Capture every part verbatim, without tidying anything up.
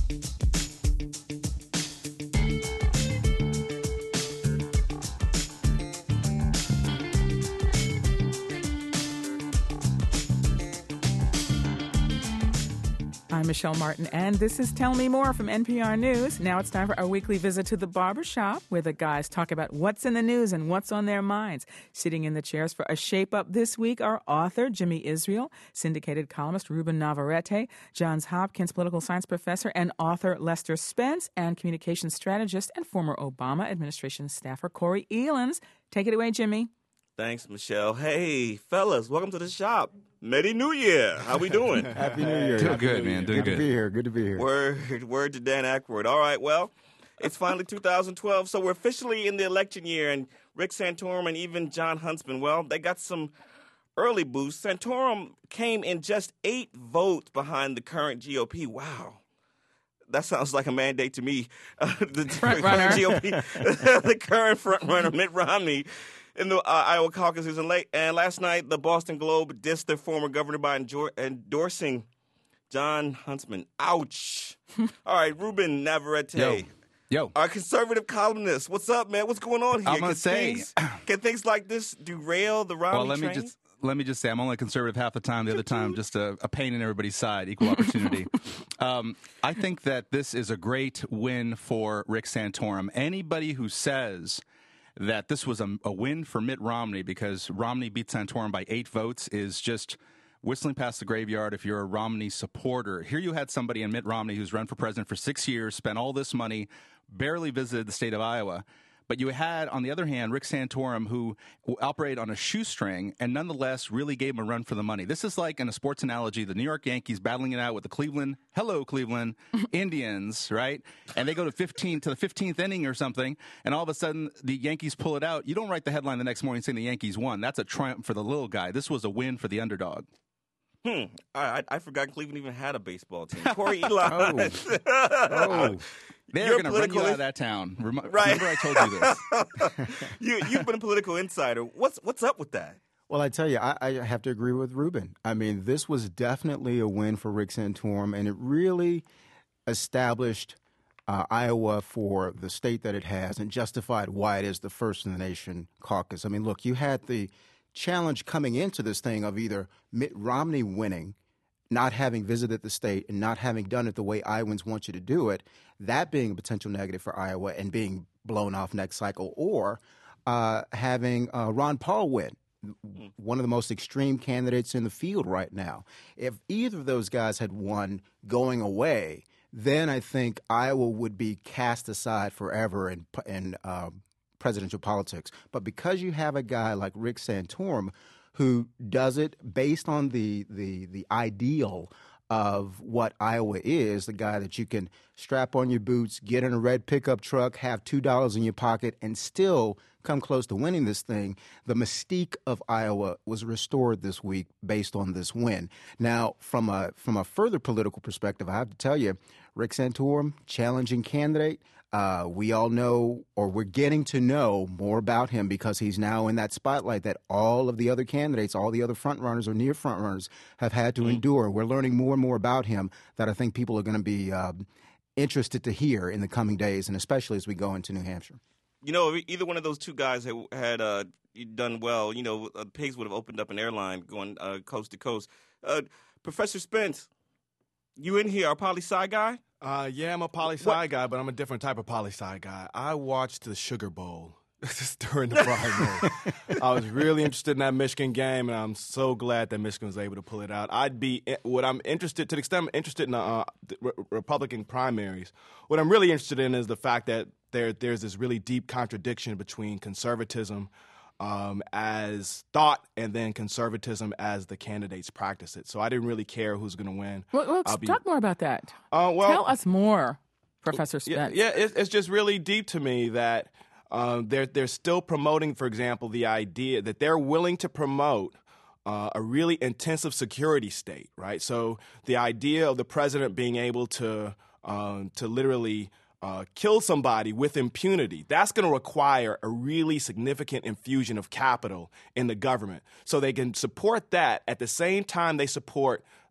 I'm Michelle Martin, and this is Tell Me More from N P R News. Now it's time for our weekly visit to the barbershop, where the guys talk about what's in the news and what's on their minds. Sitting in the chairs for a shape-up this week are author Jimmy Israel, syndicated columnist Ruben Navarrete, Johns Hopkins political science professor and author Lester Spence, and communications strategist and former Obama administration staffer Corey Elans. Take it away, Jimmy. Thanks, Michelle. Hey, fellas, welcome to the shop. Merry New Year. How we doing? Happy New Year. Doing Happy good, New man. Year. Doing good. good. to be here. Good to be here. Word, word to Dan Aykroyd. All right, well, it's finally two thousand twelve, so we're officially in the election year, and Rick Santorum and even Jon Huntsman, well, they got some early boosts. Santorum came in just eight votes behind the current G O P. Wow. That sounds like a mandate to me. Uh, the Front current runner. G O P, the current front runner, Mitt Romney, in the uh, Iowa caucuses. And, late, and last night, the Boston Globe dissed their former governor by enjoy, endorsing Jon Huntsman. Ouch. All right, Ruben Navarrete. Yo. Yo. Our conservative columnist. What's up, man? What's going on here? I'm gonna Can say- things, can things like this derail the Romney Well, let train? me just let me just say I'm only conservative half the time. The other time, just a, a pain in everybody's side, equal opportunity. um, I think that this is a great win for Rick Santorum. Anybody who says that this was a, a win for Mitt Romney because Romney beat Santorum by eight votes is just whistling past the graveyard if you're a Romney supporter. Here you had somebody in Mitt Romney who's run for president for six years, spent all this money, barely visited the state of Iowa. But you had, on the other hand, Rick Santorum, who operated on a shoestring and nonetheless really gave him a run for the money. This is like, in a sports analogy, the New York Yankees battling it out with the Cleveland, hello, Cleveland, Indians, right? And they go to fifteen to the fifteenth inning or something, and all of a sudden the Yankees pull it out. You don't write the headline the next morning saying the Yankees won. That's a triumph for the little guy. This was a win for the underdog. Hmm. I, I forgot Cleveland even had a baseball team. Corey Elon. Oh. They're You're going to run you political out in- of that town. Rem- Right. Remember I told you this. you, you've been a political insider. What's what's up with that? Well, I tell you, I, I have to agree with Ruben. I mean, this was definitely a win for Rick Santorum, and it really established uh, Iowa for the state that it has and justified why it is the first in the nation caucus. I mean, look, you had the challenge coming into this thing of either Mitt Romney winning, not having visited the state and not having done it the way Iowans want you to do it, that being a potential negative for Iowa and being blown off next cycle, or uh, having uh, Ron Paul win, one of the most extreme candidates in the field right now. If either of those guys had won going away, then I think Iowa would be cast aside forever in, in uh, presidential politics. But because you have a guy like Rick Santorum who does it based on the the the ideal of what Iowa is, the guy that you can strap on your boots, get in a red pickup truck, have two dollars in your pocket, and still come close to winning this thing, the mystique of Iowa was restored this week based on this win. Now, from a from a further political perspective, I have to tell you, Rick Santorum, challenging candidate. Uh, we all know, or we're getting to know more about him because he's now in that spotlight that all of the other candidates, all the other front runners or near front runners have had to mm. endure. We're learning more and more about him that I think people are going to be uh, interested to hear in the coming days, and especially as we go into New Hampshire. You know, if either one of those two guys had, had uh, done well, you know, uh, Pigs would have opened up an airline going uh, coast to coast. Uh, Professor Spence, you in here, our poli-sci guy? Uh, yeah, I'm a poli-sci guy, but I'm a different type of poli-sci guy. I watched the Sugar Bowl during the primary. I was really interested in that Michigan game, and I'm so glad that Michigan was able to pull it out. I'd be what I'm interested to the extent I'm interested in the, uh, the re- Republican primaries. What I'm really interested in is the fact that there there's this really deep contradiction between conservatism Um, as thought and then conservatism as the candidates practice it. So I didn't really care who's going to win. Well, let's be, talk more about that. Uh, well, Tell us more, Professor Spence. Yeah, yeah it, it's just really deep to me that um, they're, they're still promoting, for example, the idea that they're willing to promote uh, a really intensive security state, right? So the idea of the president being able to um, to literally Uh, kill somebody with impunity, that's going to require a really significant infusion of capital in the government. So they can support that at the same time they support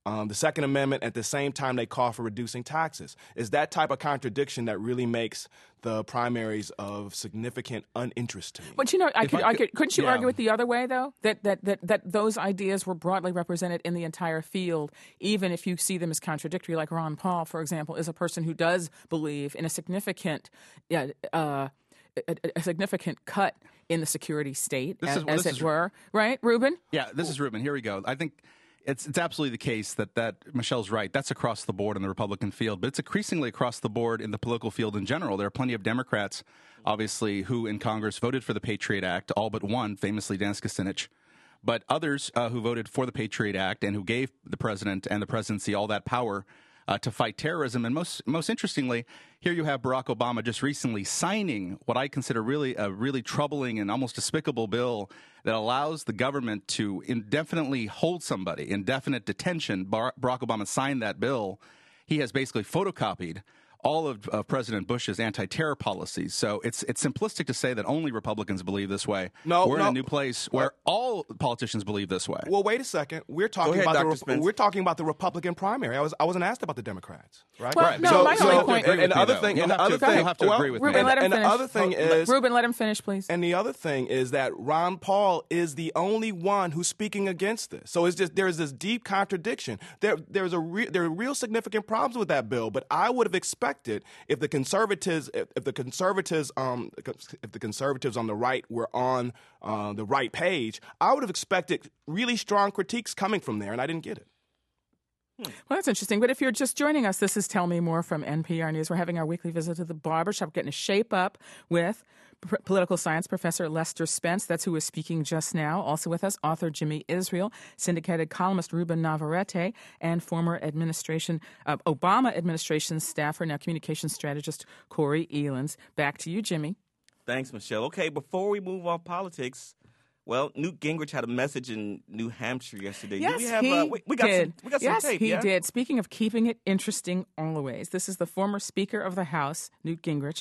um, the Second Amendment. At the same time, they call for reducing taxes. It's that type of contradiction that really makes the primaries of significant uninterest to me. But you know, I could, I I could- could, couldn't you yeah. argue it the other way, though? That, that that that those ideas were broadly represented in the entire field, even if you see them as contradictory. Like Ron Paul, for example, is a person who does believe in a significant, uh, uh, a, a significant cut in the security state, This as, is- well, as this it is- were. Right, Ruben? Yeah, this is Ruben. Here we go. I think it's it's absolutely the case that, that Michelle's right. That's across the board in the Republican field, but it's increasingly across the board in the political field in general. There are plenty of Democrats, obviously, who in Congress voted for the Patriot Act, all but one, famously Dennis Kucinich, but others uh, who voted for the Patriot Act and who gave the president and the presidency all that power uh, to fight terrorism. And most most interestingly, here you have Barack Obama just recently signing what I consider really a really troubling and almost despicable bill that allows the government to indefinitely hold somebody, indefinite detention. Bar- Barack Obama signed that bill. He has basically photocopied all of uh, President Bush's anti-terror policies. So it's it's simplistic to say that only Republicans believe this way. No, we're no. in a new place where all politicians believe this way. Well, wait a second. We're talking ahead, about Doctor the Spence. we're talking about the Republican primary. I was I wasn't asked about the Democrats, right? Well, Right. no, So- my so only you have to point. agree and, with and the me, other though. thing, You'll and the have to- other thing, you'll have to well, agree with me. Ruben, and, let him and finish. the other thing is, Ruben, let him finish, please. and the other thing is that Ron Paul is the only one who's speaking against this. So it's just there's this deep contradiction. There there's a re, there are real significant problems with that bill. But I would have expected if the conservatives if, if the conservatives um if the conservatives on the right were on uh, the right page, I would have expected really strong critiques coming from there, and I didn't get it. Well, that's interesting. But if you're just joining us, this is Tell Me More from N P R News. We're having our weekly visit to the barbershop, getting a shape up with p- political science professor Lester Spence. That's who was speaking just now. Also with us, author Jimmy Israel, syndicated columnist Ruben Navarrete, and former administration uh, Obama administration staffer, now communications strategist Corey Elans. Back to you, Jimmy. Thanks, Michelle. Okay, before we move off politics, well, Newt Gingrich had a message in New Hampshire yesterday. Yes, Do we have, he uh, we, we got did. Some, we got yes, some tape, he yeah? did. Speaking of keeping it interesting always, this is the former Speaker of the House, Newt Gingrich.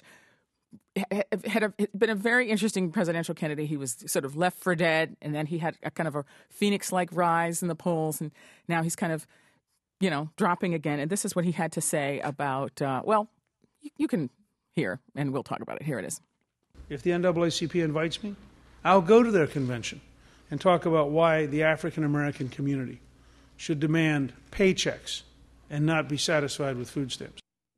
Ha- had a, been a very interesting presidential candidate. He was sort of left for dead, and then he had a kind of a phoenix-like rise in the polls, and now he's kind of, you know, dropping again. And this is what he had to say about, uh, well, you, you can hear, and we'll talk about it. Here it is. If the N double A C P invites me, I'll go to their convention and talk about why the African American community should demand paychecks and not be satisfied with food stamps.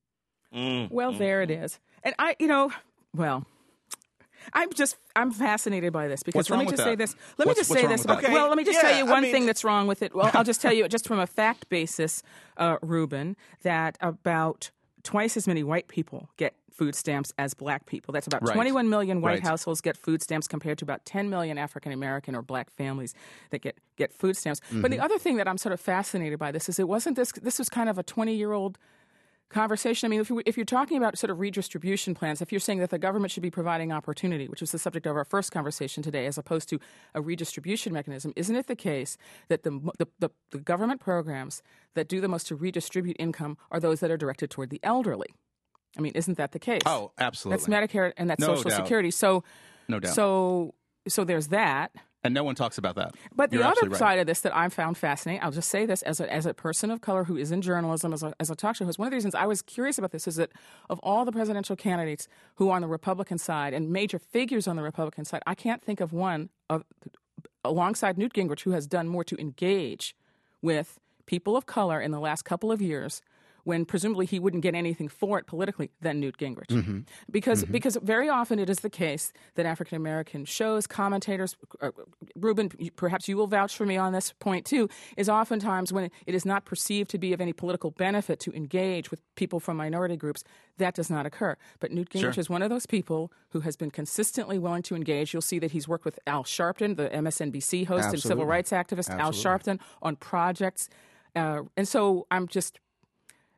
Mm, Well, mm. there it is. And I, you know, well, I'm just, I'm fascinated by this because What's let wrong me with just that? say this. Let What's- me just what's say wrong this. with that? About, well, let me just Okay, tell you yeah, I one mean- thing that's wrong with it. Well, I'll just tell you just from a fact basis, uh, Ruben, that about twice as many white people get food stamps as black people. That's about Right. twenty-one million white Right. households get food stamps compared to about ten million African American or black families that get, get food stamps. But the other thing that I'm sort of fascinated by this is it wasn't this, this was kind of a twenty-year-old conversation. I mean, if, you, if you're talking about sort of redistribution plans, if you're saying that the government should be providing opportunity, which was the subject of our first conversation today, as opposed to a redistribution mechanism, isn't it the case that the, the, the, the government programs that do the most to redistribute income are those that are directed toward the elderly? I mean, isn't that the case? Oh, absolutely. That's Medicare and that's No Social doubt. Security. So, No doubt. so, so there's that. And no one talks about that. But the You're other absolutely right. side of this that I found fascinating, I'll just say this as a, as a person of color who is in journalism, as a, as a talk show host, one of the reasons I was curious about this is that of all the presidential candidates who are on the Republican side and major figures on the Republican side, I can't think of one of, alongside Newt Gingrich who has done more to engage with people of color in the last couple of years when presumably he wouldn't get anything for it politically than Newt Gingrich. Mm-hmm. Because because very often it is the case that African American shows, commentators, uh, Ruben, perhaps you will vouch for me on this point too, is oftentimes when it is not perceived to be of any political benefit to engage with people from minority groups, that does not occur. But Newt Gingrich Sure. is one of those people who has been consistently willing to engage. You'll see that he's worked with Al Sharpton, the M S N B C host and civil Absolutely. rights activist, Al Absolutely. Sharpton, on projects. Uh, and so I'm just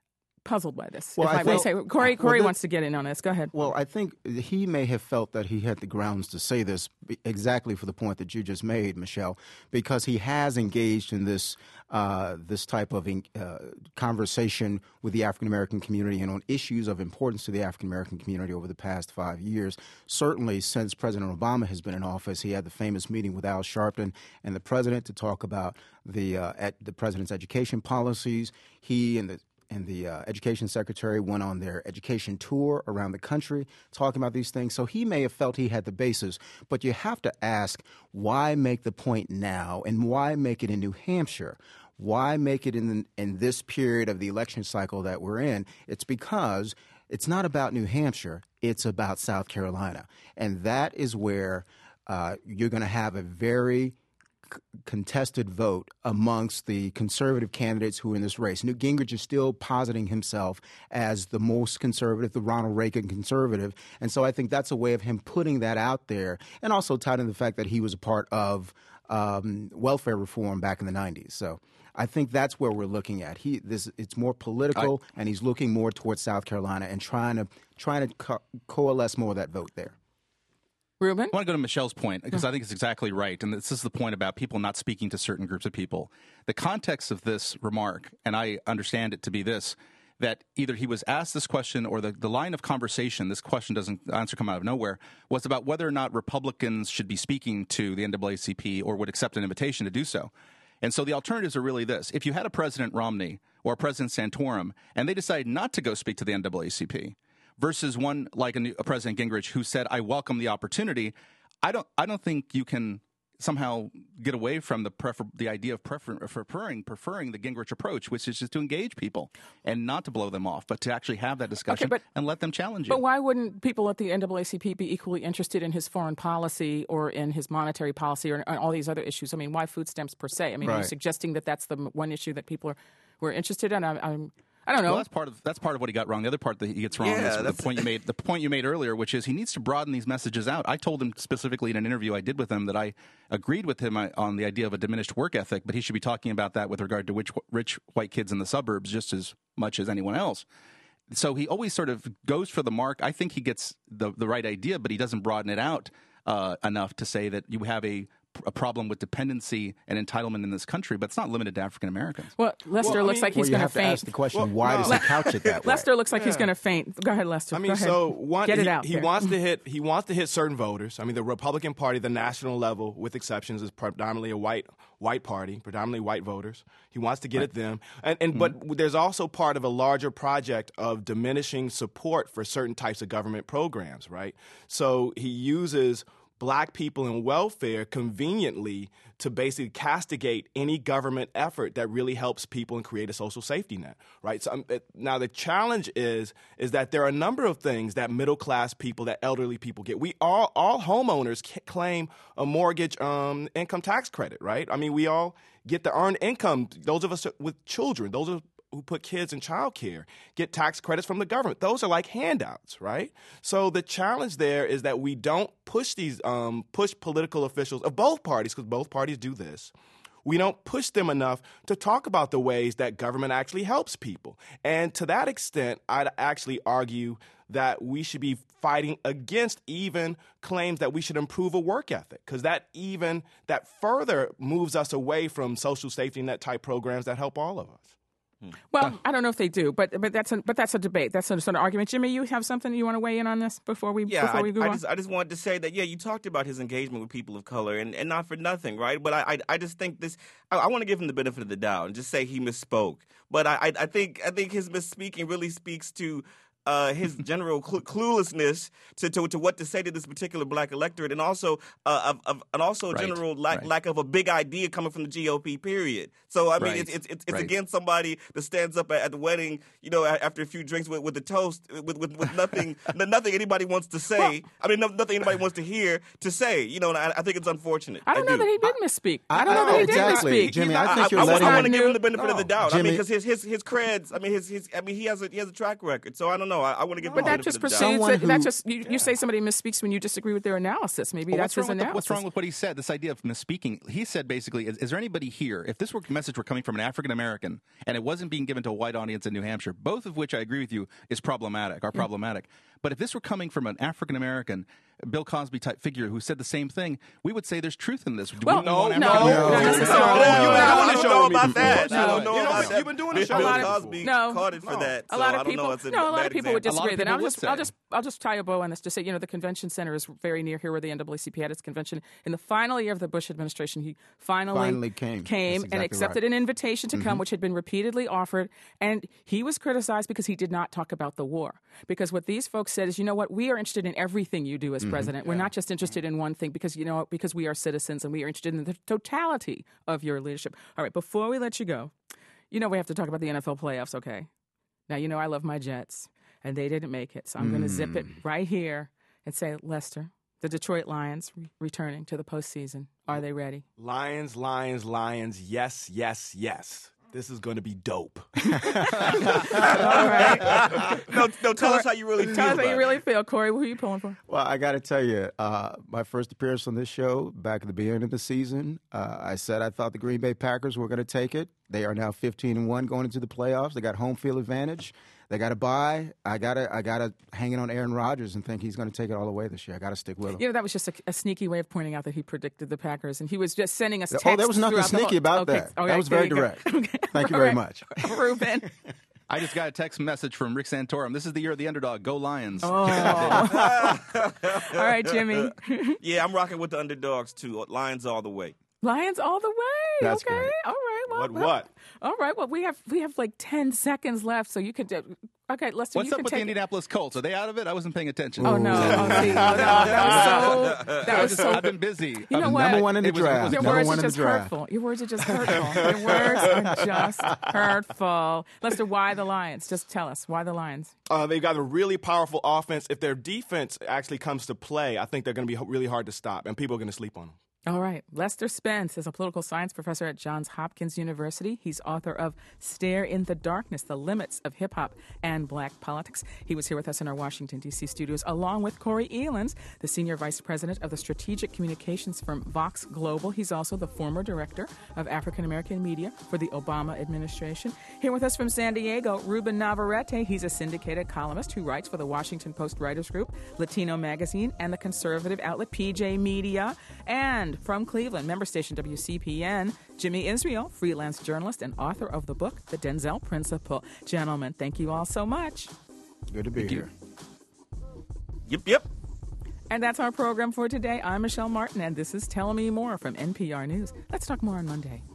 puzzled by this. Well, if I I, may think- say, Corey, well, Corey the- wants to get in on this. Go ahead. Well, I think he may have felt that he had the grounds to say this exactly for the point that you just made, Michelle, because he has engaged in this uh, this type of uh, conversation with the African American community and on issues of importance to the African American community over the past five years. Certainly, since President Obama has been in office, he had the famous meeting with Al Sharpton and the president to talk about the uh, at the president's education policies. He and the and the uh, education secretary went on their education tour around the country talking about these things. So he may have felt he had the basis, but you have to ask, why make the point now, and why make it in New Hampshire? Why make it in in this period of the election cycle that we're in? It's because it's not about New Hampshire, it's about South Carolina. And that is where uh, you're going to have a very contested vote amongst the conservative candidates who are in this race. Newt Gingrich is still positing himself as the most conservative, the Ronald Reagan conservative. And so I think that's a way of him putting that out there, and also tied in the fact that he was a part of um, welfare reform back in the nineties. So I think that's where we're looking at. He this it's more political, I, and he's looking more towards South Carolina and trying to trying to co- coalesce more of that vote there. Ruben? I want to go to Michelle's point because I think it's exactly right. And this is the point about people not speaking to certain groups of people. The context of this remark, and I understand it to be this, that either he was asked this question or the, the line of conversation, this question doesn't answer come out of nowhere, was about whether or not Republicans should be speaking to the N double A C P or would accept an invitation to do so. And so the alternatives are really this. If you had a President Romney or a President Santorum and they decided not to go speak to the N double A C P, versus one like a, new, a President Gingrich who said, I welcome the opportunity, I don't I don't think you can somehow get away from the prefer, the idea of prefer, preferring preferring the Gingrich approach, which is just to engage people and not to blow them off, but to actually have that discussion okay, but, and let them challenge you. But why wouldn't people at the N double A C P be equally interested in his foreign policy or in his monetary policy or all these other issues? I mean, why food stamps per se? I mean, right. are you suggesting that that's the one issue that people are were interested in? I, I'm I don't know. Well, that's part of that's part of what he got wrong. The other part that he gets wrong Yeah, is the point you made. The point you made earlier, which is he needs to broaden these messages out. I told him specifically in an interview I did with him that I agreed with him on the idea of a diminished work ethic, but he should be talking about that with regard to rich, rich white kids in the suburbs just as much as anyone else. So he always sort of goes for the mark. I think he gets the the right idea, but he doesn't broaden it out uh, enough to say that you have a a problem with dependency and entitlement in this country, but it's not limited to African Americans. Well, Lester Well, I looks mean- like Well, he's you going to have to faint. ask the question, Well, why no. does he couch it that way? Lester looks like he's Yeah. going to faint. Go ahead, Lester. I mean, Go ahead. so one, Get it he, out he there. wants to hit he wants to hit certain voters. I mean, the Republican Party, the national level, with exceptions, is predominantly a white white party, predominantly white voters. He wants to get at them, and, and Mm-hmm. but there's also part of a larger project of diminishing support for certain types of government programs, right? So he uses black people in welfare conveniently to basically castigate any government effort that really helps people and create a social safety net, right? So um, it, now the challenge is is that there are a number of things that middle class people, that elderly people get. We all all homeowners c- claim a mortgage um, income tax credit, right? I mean, we all get the earned income. Those of us with children, those of who put kids in child care get tax credits from the government. Those are like handouts, right? So the challenge there is that we don't push these, um, push political officials of both parties, because both parties do this. We don't push them enough to talk about the ways that government actually helps people. And to that extent, I'd actually argue that we should be fighting against even claims that we should improve a work ethic, because that even, that further moves us away from social safety net type programs that help all of us. Well, I don't know if they do, but but that's a, but that's a debate. That's a sort of argument. Jimmy, you have something you want to weigh in on this before we Yeah, before I, we go I on? just I just wanted to say that yeah, you talked about his engagement with people of color, and, and not for nothing, right? But I I, I just think this. I, I want to give him the benefit of the doubt and just say he misspoke. But I I, I think I think his misspeaking really speaks to uh, his general cl- cluelessness to, to to what to say to this particular black electorate, and also uh, of, of and also a Right, general lack, right. lack of a big idea coming from the G O P. Period. So I mean, Right, it's it's it's, it's right. again somebody that stands up at, at the wedding, you know, a- after a few drinks with, with the toast, with with, with nothing nothing anybody wants to say. I mean, no, nothing anybody wants to hear to say. You know, and I, I think it's unfortunate. I don't know do. that he did misspeak. I, I- don't know I- that he exactly, did misspeak. Jimmy, He's I not- think you're I, letting I want to him- give him the benefit of the doubt. I Jimmy- mean, because his his his creds. I mean, his his. I mean, he has a he has a track record. So I don't know. know. I, I want to give But him the that benefit just of the doubt. proceeds. Someone That, that who- just you, you say somebody misspeaks when you disagree with their analysis. Maybe Well, that's what's, his wrong with the, analysis. what's wrong with what he said? This idea of misspeaking. He said basically, is, is there anybody here, if this were message were coming from an African American and it wasn't being given to a white audience in New Hampshire, both of which I agree with you is problematic, are problematic. But if this were coming from an African American, Bill Cosby type figure who said the same thing, we would say there's truth in this. Do Well, we no, want no, African- not No. necessarily. No, you've been I doing don't the show know with me about that. before. I don't No. know You know, about that. you've been doing the show Bill with me Cosby before. No. carded for No. that. A lot so of I don't people, know. It's a no, a lot bad of people would example. A lot disagree. of Then I'll people would just, I'll say. just, I'll just tie a bow on this to say, you know, the convention center is very near here, where the N double A C P had its convention. In the final year of the Bush administration, he finally, Finally came. came That's and exactly accepted right. an invitation to come, which had been repeatedly offered, and he was criticized because he did not talk about the war. Because what these folks said is, you know what, we are interested in everything you do as president. We're not just interested in one thing because, you know, because we are citizens and we are interested in the totality of your leadership. All right, before we let you go, you know we have to talk about the N F L playoffs, okay? Now, you know I love my Jets, and they didn't make it, so I'm going to zip it right here and say, Lester, the Detroit Lions re- returning to the postseason. Are they ready? Lions, Lions, Lions. Yes, yes, yes. This is going to be dope. All right. No, no, tell us how you really feel Tell us about how you it. really feel. Corey, who are you pulling for? Well, I got to tell you, uh, my first appearance on this show back at the beginning of the season, uh, I said I thought the Green Bay Packers were going to take it. They are now fifteen and one going into the playoffs. They got home field advantage. They got to buy. I got to I got to hang it on Aaron Rodgers and think he's going to take it all the way this year. I got to stick with him. You know, that was just a, a sneaky way of pointing out that he predicted the Packers, and he was just sending us texts. Oh, there was nothing throughout the sneaky whole- about okay. that. Okay, That was there very you go. direct. Okay. Thank you All very right. much. Ruben. I just got a text message from Rick Santorum. This is the year of the underdog. Go Lions. Oh. All right, Jimmy. Yeah, I'm rocking with the underdogs too. Lions all the way. Lions all the way. That's okay. great. All right. Well, What, well, what? All right. Well, we have we have like ten seconds left, so you could. Uh, okay, Lester. What's you up can with the take it. Indianapolis Colts? Are they out of it? I wasn't paying attention. Oh no! Oh, see, oh, no. That was so. That I was just, so. I've been busy. You know Um, what? Number one in the It was- it was- draft. Your Number words one are in the just draft. hurtful. Your words are just hurtful. Your words are just hurtful. Lester, why the Lions? Just tell us why the Lions. Uh, they've got a really powerful offense. If their defense actually comes to play, I think they're going to be really hard to stop, and people are going to sleep on them. All right. Lester Spence is a political science professor at Johns Hopkins University. He's author of Stare in the Darkness, The Limits of Hip Hop and Black Politics. He was here with us in our Washington, D C studios, along with Corey Elans, the senior vice president of the strategic communications firm Vox Global. He's also the former director of African American media for the Obama administration. Here with us from San Diego, Ruben Navarrete. He's a syndicated columnist who writes for the Washington Post Writers Group, Latino Magazine, and the conservative outlet P J Media. And from Cleveland, member station W C P N, Jimmy Israel, freelance journalist and author of the book, The Denzel Principle. Gentlemen, thank you all so much. Good to be here. Yep, yep. And that's our program for today. I'm Michelle Martin, and this is Tell Me More from N P R News. Let's talk more on Monday.